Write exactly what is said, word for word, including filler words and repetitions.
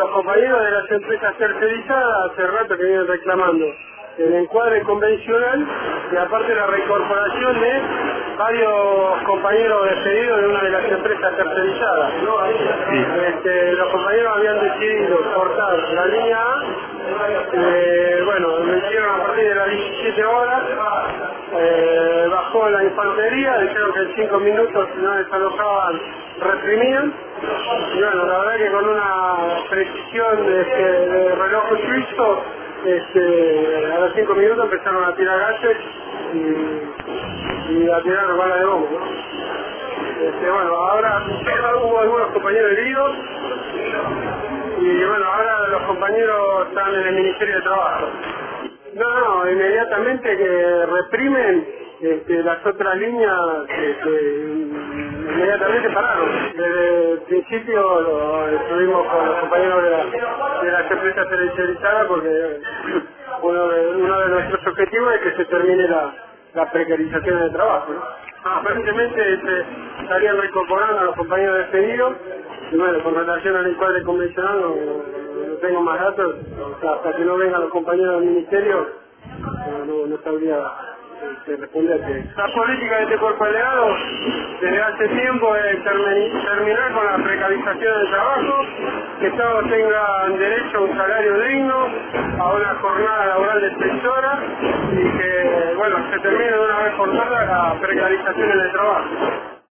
los compañeros de las empresas tercerizadas hace rato que vienen reclamando el encuadre convencional y aparte la reincorporación de varios compañeros despedidos de una de las empresas tercerizadas. Sí. Este, los compañeros habían decidido cortar la línea A, eh, bueno, lo hicieron a partir de las diecisiete horas, eh, bajó la infantería, dijeron que en cinco minutos si no desalojaban reprimían, y bueno, la verdad que con una precisión de, de reloj suizo, este, a los cinco minutos empezaron a tirar gases y, y a tirar balas de bomba, ¿no? Este, bueno, ahora hubo algunos compañeros heridos y bueno, ahora los compañeros están en el Ministerio de Trabajo. No, no, inmediatamente que reprimen este, las otras líneas, este, inmediatamente pararon. Desde el principio lo estuvimos con los compañeros de, la, de las empresas tercerizadas porque uno de, uno de nuestros objetivos es que se termine la, la precarización del trabajo, ¿no? Aparentemente se estarían reincorporando a los compañeros despedidos y bueno, con relación al encuadre convencional no, no tengo más datos, o sea, hasta que no vengan los compañeros del ministerio no, no, no sabría este, responderte. La política de este cuerpo delegado desde hace tiempo es termi- terminar con la precarización del trabajo, que todos tengan derecho a un salario digno, a una jornada laboral de seis horas y que bueno, se termine de una vez por todas la precarización en el trabajo.